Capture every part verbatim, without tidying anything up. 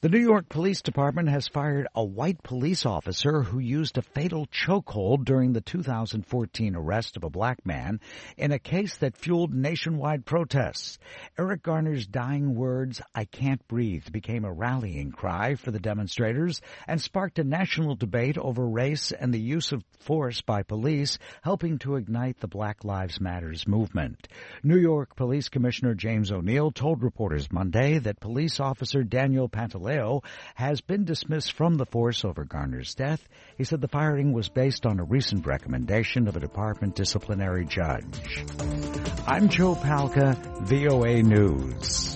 The New York Police Department has fired a white police officer who used a fatal chokehold during the two thousand fourteen arrest of a black man in a case that fueled nationwide protests. Eric Garner's dying words, "I can't breathe," became a rallying cry for the demonstrators and sparked a national debate over race and the use of force by police, helping to ignite the Black Lives Matters movement. New York Police Commissioner James O'Neill told reporters Monday that police officer Daniel Pantaleo has been dismissed from the force over Garner's death. He said the firing was based on a recent recommendation of a department disciplinary judge. I'm Joe Palca, V O A News.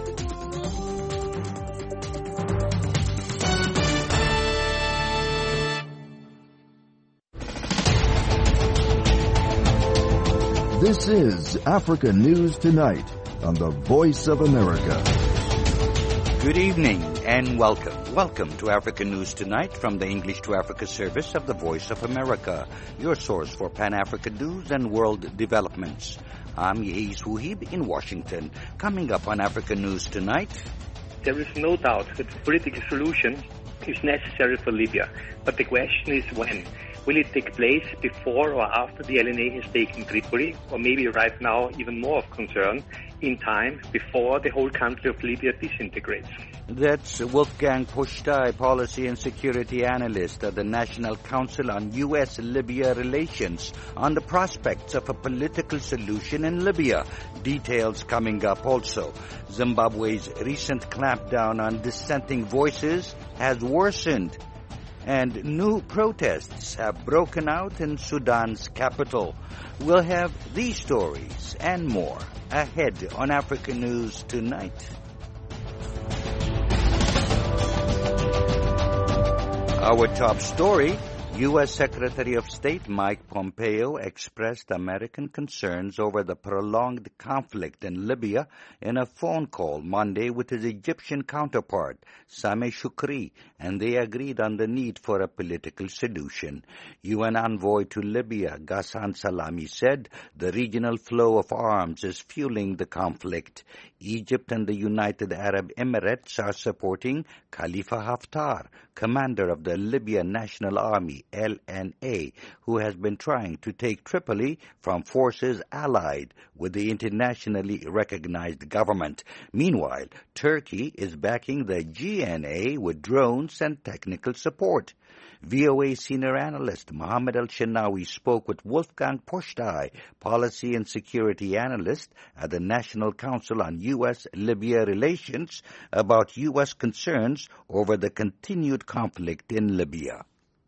This is Africa News Tonight on the Voice of America. Good evening and welcome. Welcome to Africa News Tonight from the English to Africa service of the Voice of America, your source for Pan-African news and world developments. I'm Yehiz Huhib in Washington. Coming up on Africa News Tonight. There is no doubt that the political solution is necessary for Libya, but the question is when. Will it take place before or after the L N A has taken Tripoli, or maybe right now even more of concern, in time before the whole country of Libya disintegrates? That's Wolfgang Pusztai, Policy and Security Analyst at the National Council on U S Libya Relations, on the prospects of a political solution in Libya. Details coming up also. Zimbabwe's recent clampdown on dissenting voices has worsened, and new protests have broken out in Sudan's capital. We'll have these stories and more ahead on Africa News Tonight. Our top story: U S Secretary of State Mike Pompeo expressed American concerns over the prolonged conflict in Libya in a phone call Monday with his Egyptian counterpart, Sameh Shoukry, and they agreed on the need for a political solution. U N envoy to Libya, Ghassan Salami, said the regional flow of arms is fueling the conflict. Egypt and the United Arab Emirates are supporting Khalifa Haftar, commander of the Libyan National Army, L N A, who has been trying to take Tripoli from forces allied with the internationally recognized government. Meanwhile, Turkey is backing the G N A with drones and technical support. V O A senior analyst Mohammed Al-Shenawi spoke with Wolfgang Pusztai, Policy and Security Analyst at the National Council on U S Libya Relations, about U S concerns over the continued conflict in Libya.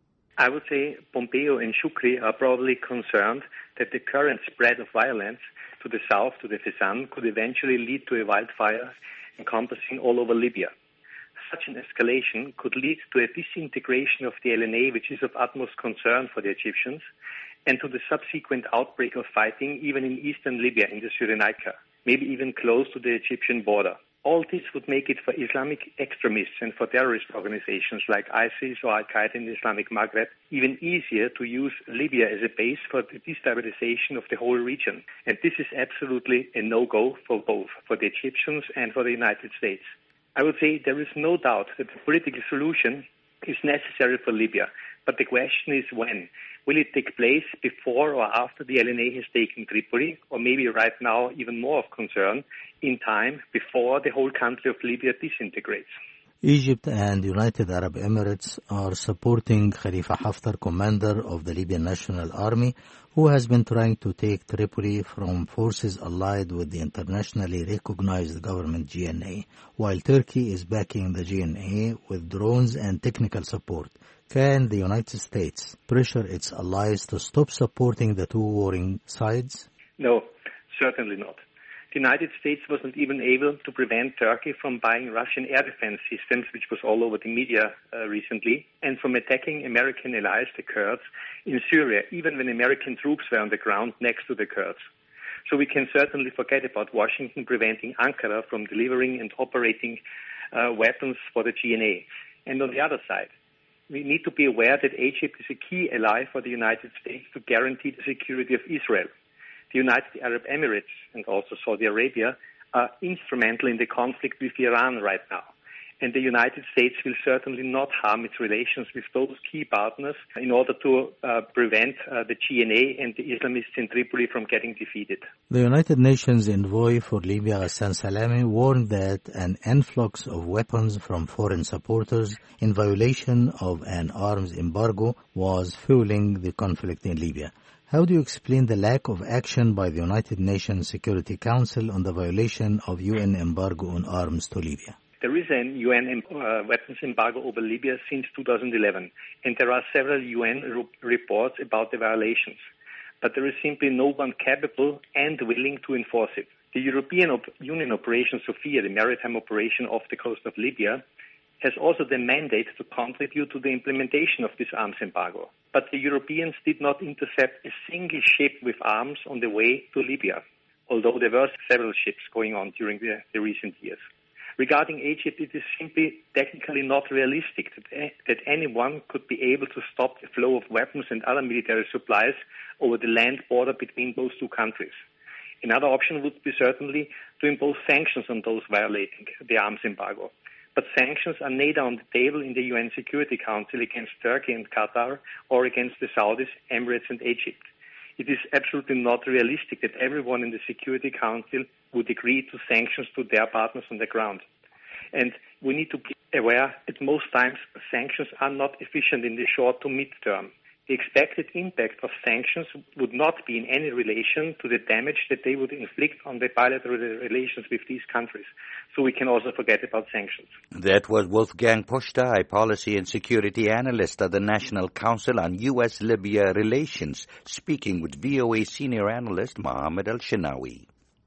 I would say Pompeo and Shoukry are probably concerned that the current spread of violence to the south, to the Fezzan, could eventually lead to a wildfire encompassing all over Libya. Such an escalation could lead to a disintegration of the L N A, which is of utmost concern for the Egyptians, and to the subsequent outbreak of fighting even in eastern Libya, in the Cyrenaica, maybe even close to the Egyptian border. All this would make it for Islamic extremists and for terrorist organizations like ISIS or Al-Qaeda in the Islamic Maghreb even easier to use Libya as a base for the destabilization of the whole region. And this is absolutely a no-go for both, for the Egyptians and for the United States. I would say there is no doubt that the political solution is necessary for Libya, but the question is when. Will it take place before or after the L N A has taken Tripoli, or maybe right now even more of concern, in time before the whole country of Libya disintegrates? Egypt and United Arab Emirates are supporting Khalifa Haftar, commander of the Libyan National Army, who has been trying to take Tripoli from forces allied with the internationally recognized government G N A, while Turkey is backing the G N A with drones and technical support. Can the United States pressure its allies to stop supporting the two warring sides? No, certainly not. The United States wasn't even able to prevent Turkey from buying Russian air defense systems, which was all over the media uh, recently, and from attacking American allies, the Kurds, in Syria, even when American troops were on the ground next to the Kurds. So we can certainly forget about Washington preventing Ankara from delivering and operating uh, weapons for the G N A. And on the other side, we need to be aware that Egypt is a key ally for the United States to guarantee the security of Israel. The United Arab Emirates and also Saudi Arabia are instrumental in the conflict with Iran right now. And the United States will certainly not harm its relations with those key partners in order to uh, prevent uh, the G N A and the Islamists in Tripoli from getting defeated. The United Nations envoy for Libya, Ghassan Salami, warned that an influx of weapons from foreign supporters in violation of an arms embargo was fueling the conflict in Libya. How do you explain the lack of action by the United Nations Security Council on the violation of U N embargo on arms to Libya? There is a U N uh, weapons embargo over Libya since two thousand eleven, and there are several U N re- reports about the violations. But there is simply no one capable and willing to enforce it. The European Op- Union Operation Sophia, the maritime operation off the coast of Libya, has also the mandate to contribute to the implementation of this arms embargo. But the Europeans did not intercept a single ship with arms on the way to Libya, although there were several ships going on during the, the recent years. Regarding Egypt, it is simply technically not realistic that, that anyone could be able to stop the flow of weapons and other military supplies over the land border between those two countries. Another option would be certainly to impose sanctions on those violating the arms embargo. But sanctions are neither on the table in the U N Security Council against Turkey and Qatar or against the Saudis, Emirates and Egypt. It is absolutely not realistic that everyone in the Security Council would agree to sanctions to their partners on the ground. And we need to be aware that most times sanctions are not efficient in the short to mid-term. The expected impact of sanctions would not be in any relation to the damage that they would inflict on the bilateral relations with these countries. So we can also forget about sanctions. That was Wolfgang Posta, a policy and security analyst at the National Council on U S Libya Relations, speaking with V O A senior analyst Mohammed Al-Shinawi.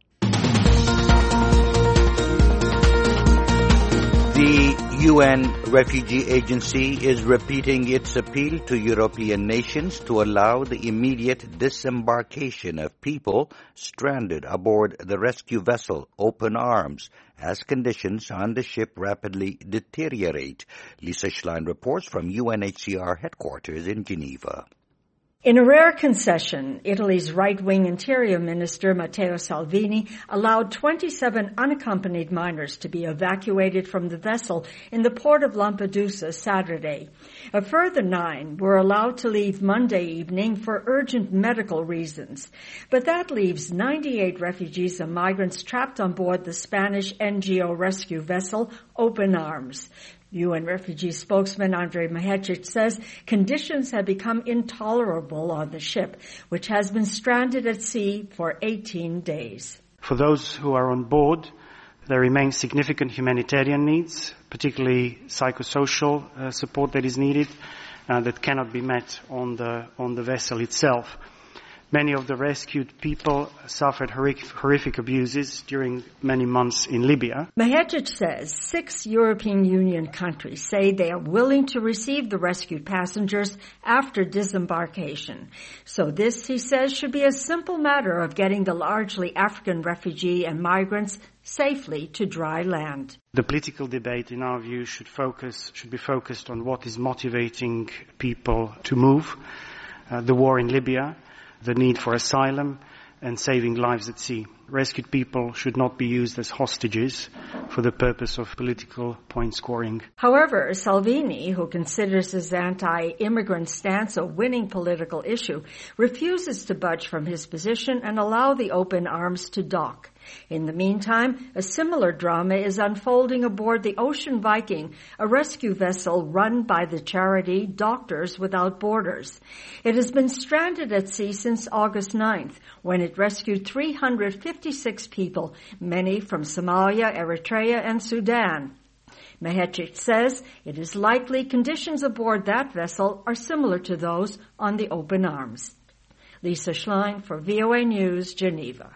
The U N Refugee Agency is repeating its appeal to European nations to allow the immediate disembarkation of people stranded aboard the rescue vessel Open Arms as conditions on the ship rapidly deteriorate. Lisa Schlein reports from U N H C R headquarters in Geneva. In a rare concession, Italy's right-wing Interior Minister Matteo Salvini allowed twenty-seven unaccompanied minors to be evacuated from the vessel in the port of Lampedusa Saturday. A further nine were allowed to leave Monday evening for urgent medical reasons. But that leaves ninety-eight refugees and migrants trapped on board the Spanish N G O rescue vessel Open Arms. U N refugee spokesman Andrej Mahecic says conditions have become intolerable on the ship, which has been stranded at sea for eighteen days. For those who are on board, there remain significant humanitarian needs, particularly psychosocial uh, support that is needed, uh, that cannot be met on the on the vessel itself. Many of the rescued people suffered horrific, horrific abuses during many months in Libya. Mahecic says six European Union countries say they are willing to receive the rescued passengers after disembarkation. So this, he says, should be a simple matter of getting the largely African refugee and migrants safely to dry land. The political debate, in our view, should focus should be focused on what is motivating people to move. Uh, the war in Libya, the need for asylum, and saving lives at sea. Rescued people should not be used as hostages for the purpose of political point scoring. However, Salvini, who considers his anti-immigrant stance a winning political issue, refuses to budge from his position and allow the Open Arms to dock. In the meantime, a similar drama is unfolding aboard the Ocean Viking, a rescue vessel run by the charity Doctors Without Borders. It has been stranded at sea since August ninth, when it rescued three hundred fifty-six people, many from Somalia, Eritrea, and Sudan. Mahecic says it is likely conditions aboard that vessel are similar to those on the Open Arms. Lisa Schlein for V O A News, Geneva.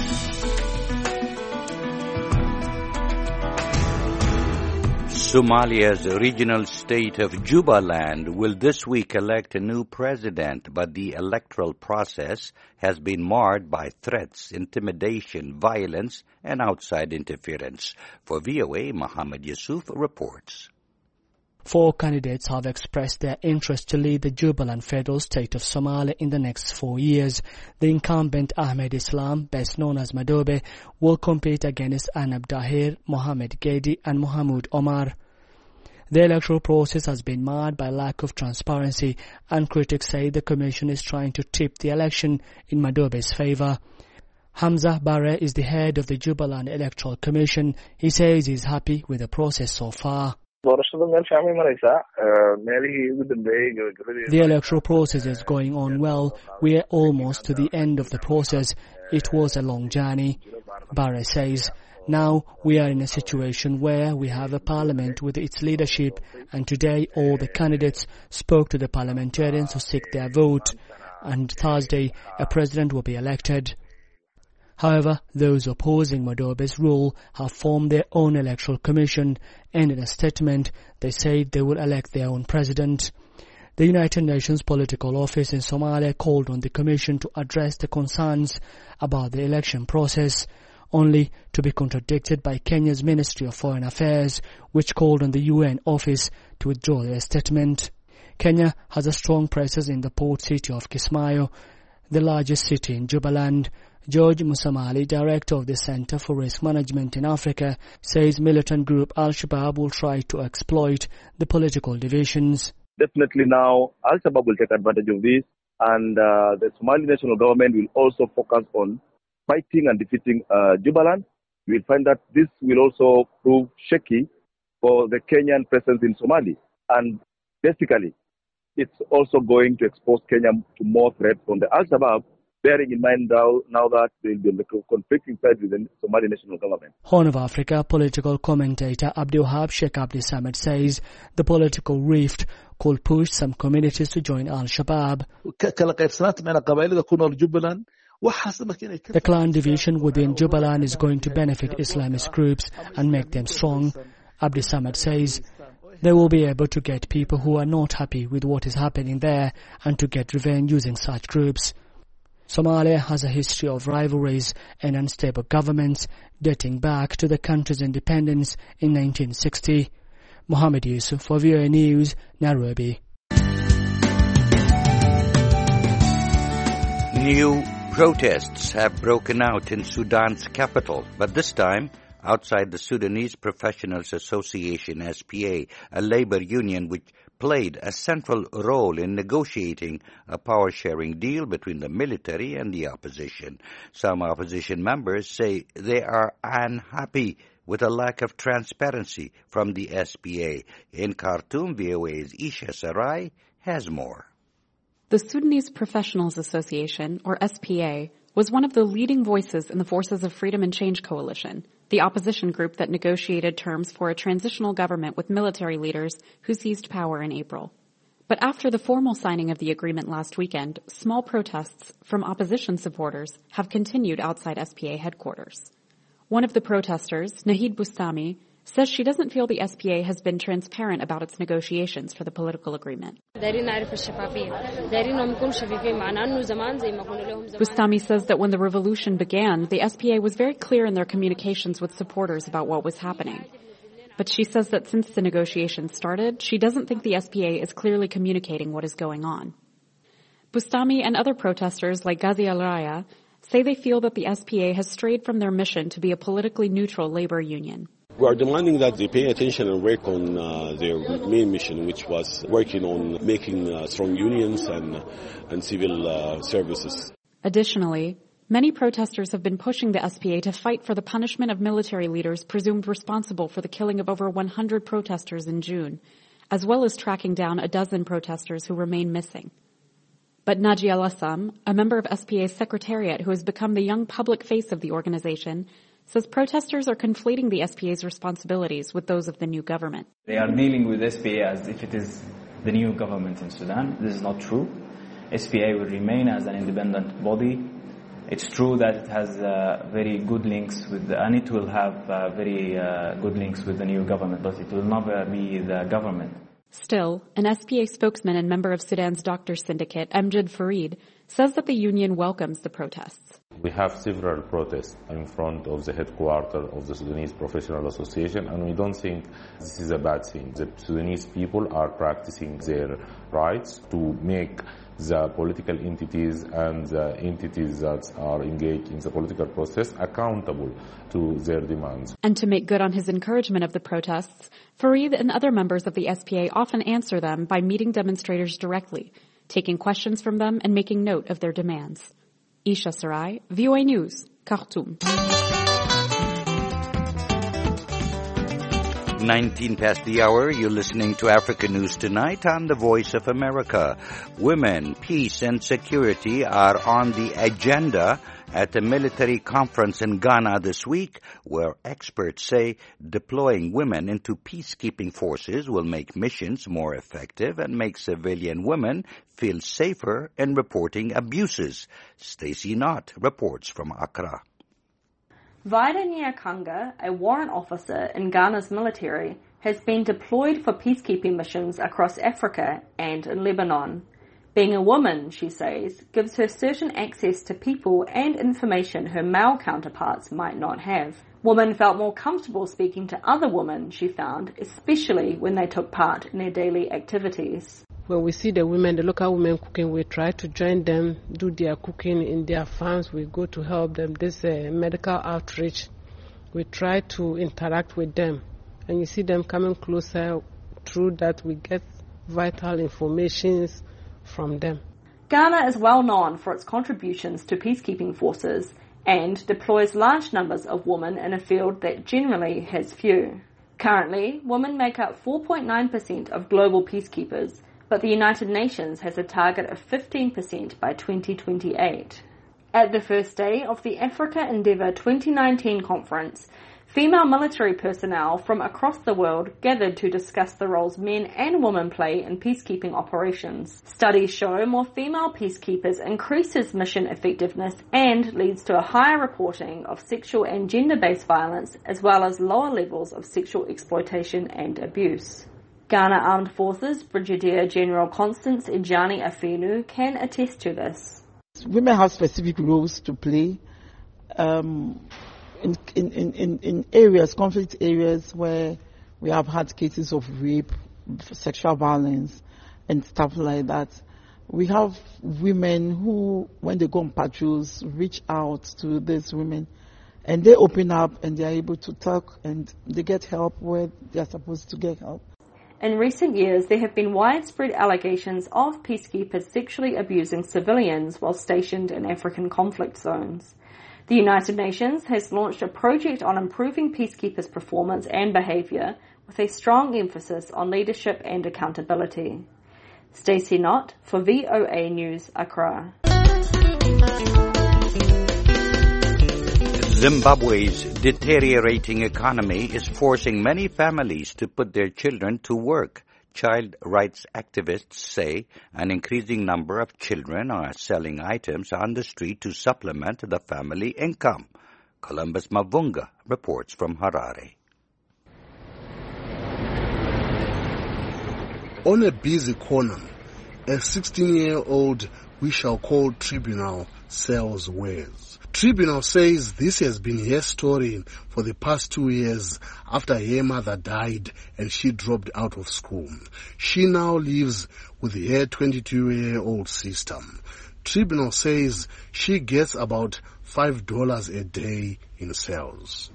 Somalia's regional state of Jubaland will this week elect a new president, but the electoral process has been marred by threats, intimidation, violence, and outside interference. For V O A, Mohammed Yusuf reports. Four candidates have expressed their interest to lead the Jubaland Federal State of Somalia in the next four years. The incumbent Ahmed Islam, best known as Madobe, will compete against Anab Dahir, Mohamed Gedi and Mohamud Omar. The electoral process has been marred by lack of transparency, and critics say the Commission is trying to tip the election in Madobe's favour. Hamza Barre is the head of the Jubaland Electoral Commission. He says he is happy with the process so far. The electoral process is going on well. We are almost to the end of the process. It was a long journey, Barre says. Now we are in a situation where we have a parliament with its leadership, and today all the candidates spoke to the parliamentarians who seek their vote, and Thursday a president will be elected. However, those opposing Madobe's rule have formed their own electoral commission, and in a statement they say they will elect their own president. The United Nations Political Office in Somalia called on the commission to address the concerns about the election process, only to be contradicted by Kenya's Ministry of Foreign Affairs, which called on the U N office to withdraw their statement. Kenya has a strong presence in the port city of Kismayo, the largest city in Jubaland. George Musamali, director of the Center for Risk Management in Africa, says militant group Al-Shabaab will try to exploit the political divisions. Definitely now, Al-Shabaab will take advantage of this, and uh, the Somali national government will also focus on fighting and defeating uh, Jubaland. You will find that this will also prove shaky for the Kenyan presence in Somali. And basically, it's also going to expose Kenya to more threats from the Al-Shabaab, bearing in mind now, now that there will be a conflicting side with the Somali national government. Horn of Africa political commentator Abdul Wahab Sheikh Abdi Samad says the political rift could push some communities to join Al-Shabaab. The clan division within Jubaland is going to benefit Islamist groups and make them strong. Abdi Samad says they will be able to get people who are not happy with what is happening there and to get revenge using such groups. Somalia has a history of rivalries and unstable governments dating back to the country's independence in nineteen sixty. Mohammed Yusuf for V O A News, Nairobi. New protests have broken out in Sudan's capital, but this time outside the Sudanese Professionals Association, S P A, a labor union which played a central role in negotiating a power-sharing deal between the military and the opposition. Some opposition members say they are unhappy with a lack of transparency from the S P A. In Khartoum, V O A's Isha Sarai has more. The Sudanese Professionals Association, or S P A, was one of the leading voices in the Forces of Freedom and Change Coalition, the opposition group that negotiated terms for a transitional government with military leaders who seized power in April. But after the formal signing of the agreement last weekend, small protests from opposition supporters have continued outside S P A headquarters. One of the protesters, Nahid Bustami, says she doesn't feel the S P A has been transparent about its negotiations for the political agreement. Bustami says that when the revolution began, the S P A was very clear in their communications with supporters about what was happening. But she says that since the negotiations started, she doesn't think the S P A is clearly communicating what is going on. Bustami and other protesters like Ghazi Al-Raya say they feel that the S P A has strayed from their mission to be a politically neutral labor union. We are demanding that they pay attention and work on uh, their main mission, which was working on making uh, strong unions and, and civil uh, services. Additionally, many protesters have been pushing the S P A to fight for the punishment of military leaders presumed responsible for the killing of over one hundred protesters in June, as well as tracking down a dozen protesters who remain missing. But Naji Al-Assam, a member of S P A's secretariat who has become the young public face of the organization, says protesters are conflating the S P A's responsibilities with those of the new government. They are dealing with S P A as if it is the new government in Sudan. This is not true. S P A will remain as an independent body. It's true that it has uh, very good links with, the, and it will have uh, very uh, good links with the new government, but it will never be the government. Still, an S P A spokesman and member of Sudan's doctors syndicate, Amjad Farid, says that the union welcomes the protests. We have several protests in front of the headquarters of the Sudanese Professional Association, and we don't think this is a bad thing. The Sudanese people are practicing their rights to make the political entities and the entities that are engaged in the political process accountable to their demands. And to make good on his encouragement of the protests, Farid and other members of the S P A often answer them by meeting demonstrators directly, taking questions from them and making note of their demands. Isha Sarai, V O A News, Khartoum. nineteen past the hour, you're listening to Africa News Tonight on the Voice of America. Women, peace and security are on the agenda at a military conference in Ghana this week, where experts say deploying women into peacekeeping forces will make missions more effective and make civilian women feel safer in reporting abuses. Stacey Knott reports from Accra. Vida Nyakanga, a warrant officer in Ghana's military, has been deployed for peacekeeping missions across Africa and in Lebanon. Being a woman, she says, gives her certain access to people and information her male counterparts might not have. Women felt more comfortable speaking to other women, she found, especially when they took part in their daily activities. When we see the women, the local women cooking, we try to join them, do their cooking in their farms. We go to help them. This uh, medical outreach, we try to interact with them. And you see them coming closer. Through that, we get vital information from them. Ghana is well known for its contributions to peacekeeping forces and deploys large numbers of women in a field that generally has few. Currently, women make up four point nine percent of global peacekeepers, but the United Nations has a target of fifteen percent by twenty twenty-eight. At the first day of the Africa Endeavour twenty nineteen conference, female military personnel from across the world gathered to discuss the roles men and women play in peacekeeping operations. Studies show more female peacekeepers increases mission effectiveness and leads to a higher reporting of sexual and gender-based violence, as well as lower levels of sexual exploitation and abuse. Ghana Armed Forces Brigadier General Constance Ejani Afenu can attest to this. Women have specific roles to play um, in, in, in, in areas, conflict areas where we have had cases of rape, sexual violence, and stuff like that. We have women who, when they go on patrols, reach out to these women, and they open up and they are able to talk and they get help where they are supposed to get help. In recent years, there have been widespread allegations of peacekeepers sexually abusing civilians while stationed in African conflict zones. The United Nations has launched a project on improving peacekeepers' performance and behaviour, with a strong emphasis on leadership and accountability. Stacey Knott for V O A News, Accra. Zimbabwe's deteriorating economy is forcing many families to put their children to work. Child rights activists say an increasing number of children are selling items on the street to supplement the family income. Columbus Mavunga reports from Harare. On a busy corner, a sixteen-year-old we shall call Tribunal sells wares. Tribunal says this has been her story for the past two years after her mother died and she dropped out of school. She now lives with her twenty-two-year-old sister. Tribunal says she gets about five dollars a day in sales.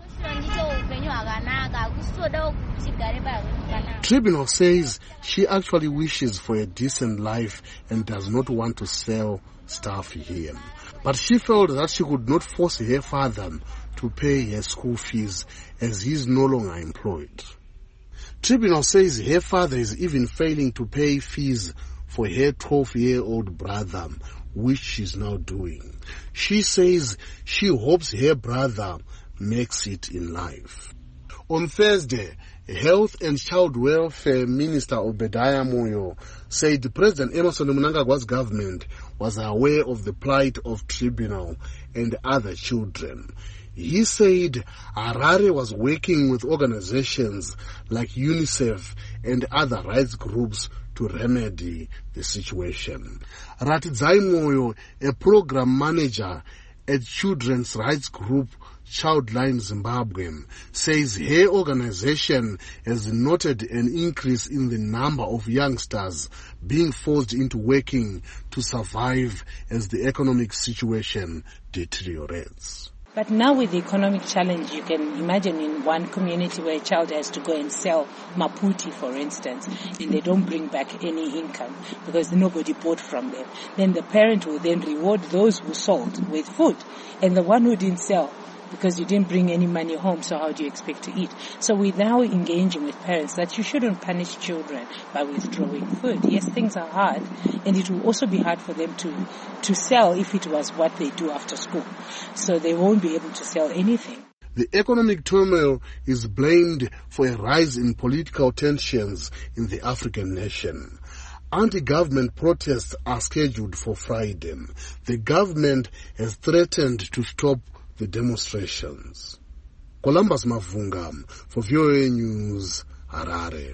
Tribunal says she actually wishes for a decent life and does not want to sell stuff here. But she felt that she could not force her father to pay her school fees as he is no longer employed. Tribunal says her father is even failing to pay fees for her twelve-year-old brother, which she's now doing. She says she hopes her brother makes it in life. On Thursday, Health and Child Welfare Minister Obadiah Moyo said President Emmerson Mnangagwa's government was aware of the plight of Tribunal and other children. He said Harare was working with organizations like UNICEF and other rights groups to remedy the situation. Ratidzai Moyo, a program manager at children's rights group Childline Zimbabwe, says her organization has noted an increase in the number of youngsters being forced into working to survive as the economic situation deteriorates. But now with the economic challenge, you can imagine in one community where a child has to go and sell maputi, for instance, and they don't bring back any income because nobody bought from them. Then the parent will then reward those who sold with food, and the one who didn't sell, because you didn't bring any money home, so how do you expect to eat? So we're now engaging with parents that you shouldn't punish children by withdrawing food. Yes, things are hard, and it will also be hard for them to, to sell if it was what they do after school. So they won't be able to sell anything. The economic turmoil is blamed for a rise in political tensions in the African nation. Anti-government protests are scheduled for Friday. The government has threatened to stop the demonstrations. Columbus Mavunga for V O A News, Harare.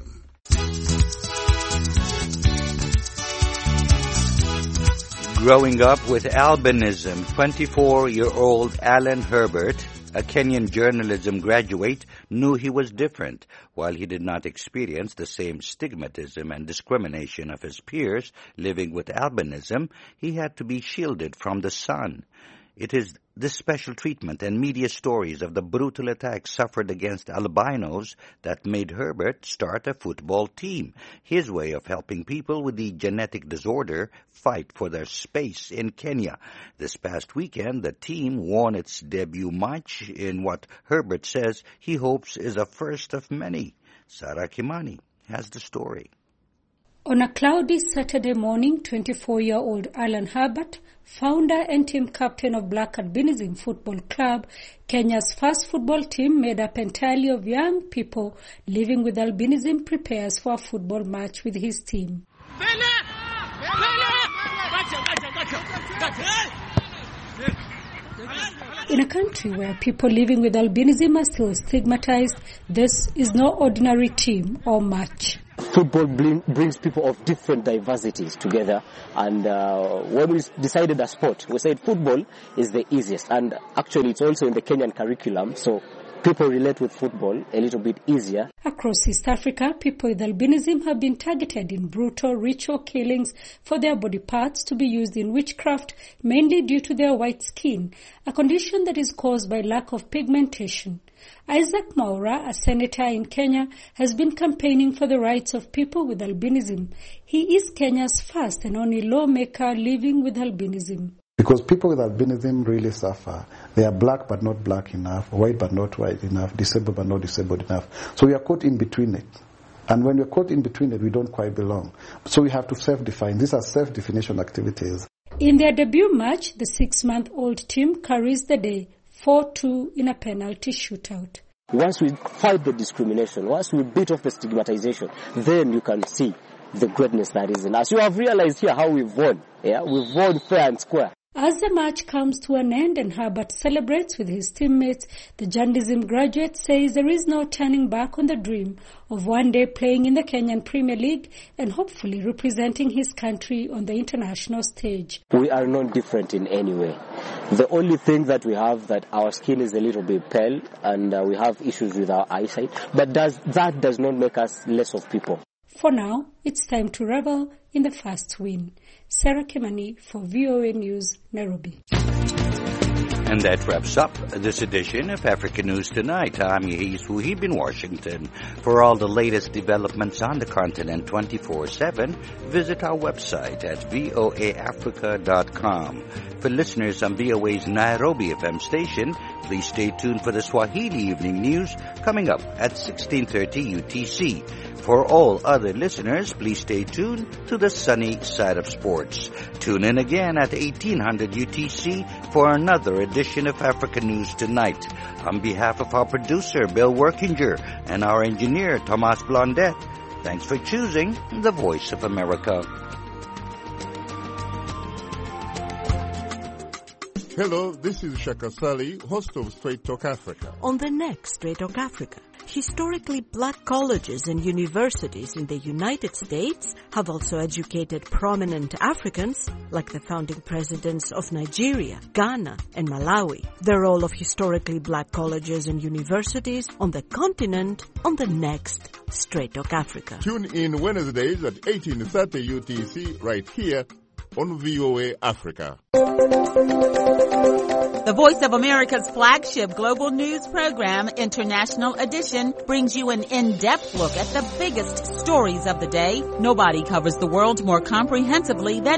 Growing up with albinism, twenty-four-year-old Alan Herbert, a Kenyan journalism graduate, knew he was different. While he did not experience the same stigmatism and discrimination of his peers living with albinism, he had to be shielded from the sun. It is this special treatment and media stories of the brutal attacks suffered against albinos that made Herbert start a football team, his way of helping people with the genetic disorder fight for their space in Kenya. This past weekend, the team won its debut match in what Herbert says he hopes is a first of many. Sarah Kimani has the story. On a cloudy Saturday morning, twenty-four-year-old Alan Herbert, founder and team captain of Black Albinism Football Club, Kenya's first football team made up entirely of young people living with albinism, prepares for a football match with his team. In a country where people living with albinism are still stigmatized, this is no ordinary team or match. Football brings people of different diversities together, and uh, when we decided a sport, we said football is the easiest, and actually it's also in the Kenyan curriculum, so people relate with football a little bit easier. Across East Africa, people with albinism have been targeted in brutal ritual killings for their body parts to be used in witchcraft, mainly due to their white skin, a condition that is caused by lack of pigmentation. Isaac Mwaura, a senator in Kenya, has been campaigning for the rights of people with albinism. He is Kenya's first and only lawmaker living with albinism. Because people with albinism really suffer. They are black but not black enough, white but not white enough, disabled but not disabled enough. So we are caught in between it. And when we're caught in between it, we don't quite belong. So we have to self-define. These are self-definition activities. In their debut match, the six-month-old team carries the day, four two in a penalty shootout. Once we fight the discrimination, once we beat off the stigmatization, then you can see the greatness that is in us. You have realized here how we've won. Yeah, we've won fair and square. As the match comes to an end and Herbert celebrates with his teammates, the journalism graduate says there is no turning back on the dream of one day playing in the Kenyan Premier League and hopefully representing his country on the international stage. We are not different in any way. The only thing that we have that our skin is a little bit pale and uh, we have issues with our eyesight, but does, that does not make us less of people. For now, it's time to revel in the first win. Sarah Kimani for V O A News, Nairobi. And that wraps up this edition of Africa News Tonight. I'm Yahis Wuhib in Washington. For all the latest developments on the continent twenty-four seven, visit our website at voa africa dot com. For listeners on V O A's Nairobi F M station, please stay tuned for the Swahili Evening News coming up at sixteen thirty U T C. For all other listeners, please stay tuned to the sunny side of sports. Tune in again at eighteen hundred U T C for another edition of Africa News Tonight. On behalf of our producer, Bill Workinger, and our engineer, Tomas Blondet, thanks for choosing the Voice of America. Hello, this is Shaka Sali, host of Straight Talk Africa. On the next Straight Talk Africa, historically black colleges and universities in the United States have also educated prominent Africans, like the founding presidents of Nigeria, Ghana, and Malawi. The role of historically black colleges and universities on the continent on the next Straight Talk Africa. Tune in Wednesdays at eighteen thirty U T C right here on V O A Africa. The Voice of America's flagship global news program, International Edition, brings you an in-depth look at the biggest stories of the day. Nobody covers the world more comprehensively than